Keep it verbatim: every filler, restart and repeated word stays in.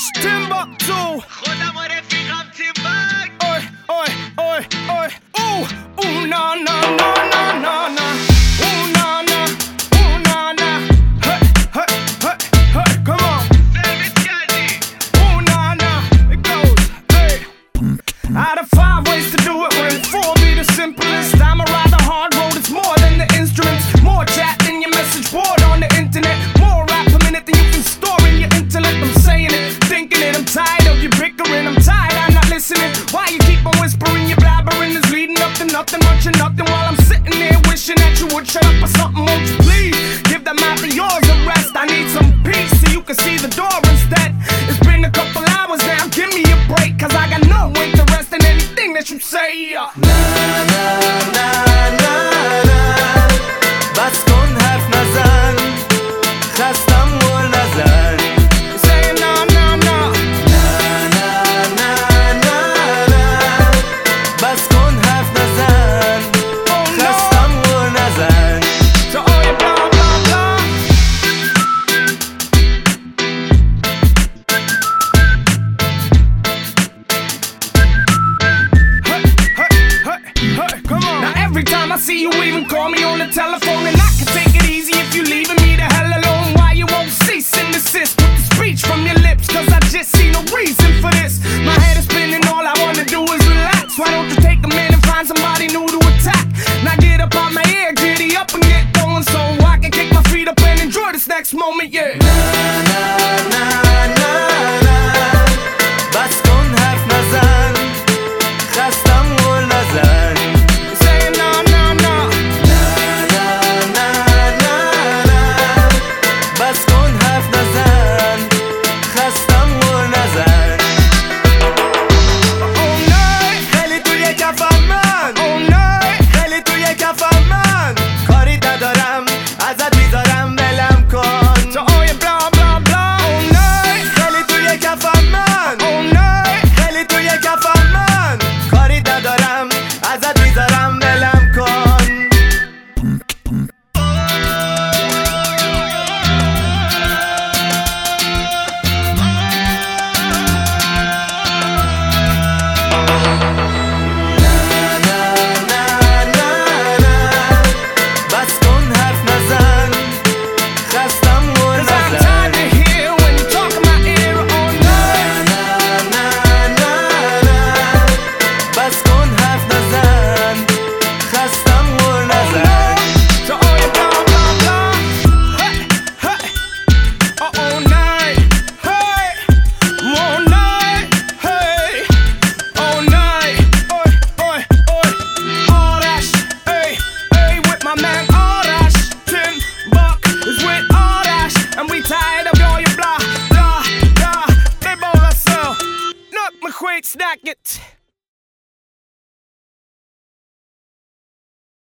آرش تیمباکتو خودم و رفیقم تیمباک اوی اوی اوی اوی او او نا نا نا نا نا نا او نا نا او نا نا hey hey hey hey come on سرویس کردی او نا نا it goes hey out of five ways to do it when four be the simplest I'm a rather hard road it's more than the instruments more chat than your message board on the internet more rap per minute than you can store in your intellect I'm saying it thinking it I'm tired of you bickering I'm tired I'm not listening why you keep on whispering your blabbering is leading up to nothing much of nothing while I'm sitting there wishing that you would shut up or something won't you please give that mouth of yours a rest I need some peace so you can see the door instead it's been a couple hours now give me a break cause I got no interest in anything that you say Na na na na na بس کن حرف نزن خستم گل نزن say no no no Na na na na na بس کن حرف نزن oh no خستم گل نزن to all your blah blah blah hey hey hey hey come on now every time I see you even call me on the telephone and I can take it easy if you leaving me the hell alone why you won't cease and desist with the speech from your lips cause I just see no reason for this my head is spinning all I wanna do is relax why don't you take a minute and find somebody new to attack now get up on my ear giddy up and get going so I can kick my feet up and enjoy this next moment yeah Na na na na na بس کن حرف نزن خستم گل نزن say no no no Na na na na na بس کن حرف نزن خستم گل نزن oh no خیلی توی کفم من oh no خیلی توی کفم من کاری ندارم ازت میذارم ولم کن to all your blah blah blah oh no خیلی توی کفم من oh no خیلی توی کفم من کاری ندارم ازت میذارم ولم کن Na na na na na بس کن حرف نزن خستم گل cause I'm نزن tired to hear when you talk in my ear oh no Na na na na بس کن حرف نزن خستم گل نزن to all your blah blah blah hey hey oh oh night hey oh night hey oh night oi oi oi Arash hey hey with my man Arash Timbuk is with Arash and we tired of all your blah blah blah they both are so look McQuaid snack it